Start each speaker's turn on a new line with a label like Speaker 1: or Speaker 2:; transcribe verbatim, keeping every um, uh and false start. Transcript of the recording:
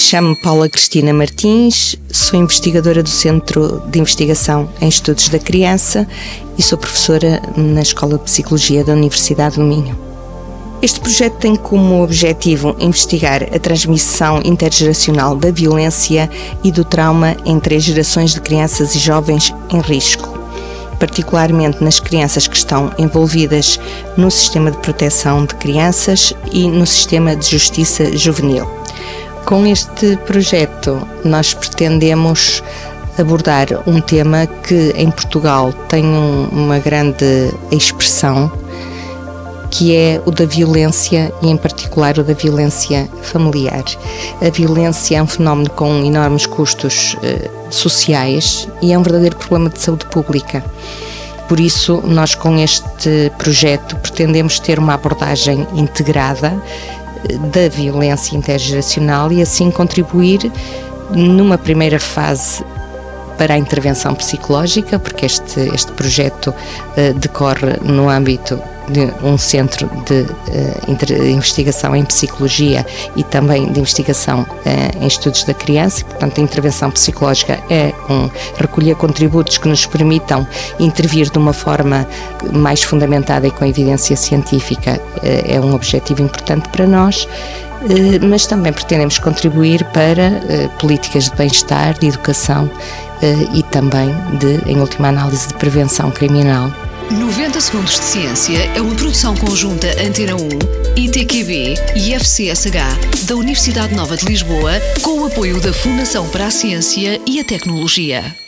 Speaker 1: Chamo-me Paula Cristina Martins, sou investigadora do Centro de Investigação em Estudos da Criança e sou professora na Escola de Psicologia da Universidade do Minho. Este projeto tem como objetivo investigar a transmissão intergeracional da violência e do trauma entre as gerações de crianças e jovens em risco, particularmente nas crianças que estão envolvidas no sistema de proteção de crianças e no sistema de justiça juvenil. Com este projeto, nós pretendemos abordar um tema que em Portugal tem um, uma grande expressão, que é o da violência e, em particular, o da violência familiar. A violência é um fenómeno com enormes custos eh, sociais e é um verdadeiro problema de saúde pública. Por isso, nós com este projeto pretendemos ter uma abordagem integrada da violência intergeracional e assim contribuir numa primeira fase para a intervenção psicológica, porque este, este projeto uh, decorre no âmbito de um centro de uh, investigação em psicologia e também de investigação uh, em estudos da criança, e, portanto a intervenção psicológica é um recolher contributos que nos permitam intervir de uma forma mais fundamentada e com evidência científica, uh, é um objetivo importante para nós. Uh, mas também pretendemos contribuir para uh, políticas de bem-estar, de educação uh, e também, de, em última análise, de prevenção criminal.
Speaker 2: noventa Segundos de Ciência é uma produção conjunta Antena um, I T Q B e F C S H da Universidade Nova de Lisboa, com o apoio da Fundação para a Ciência e a Tecnologia.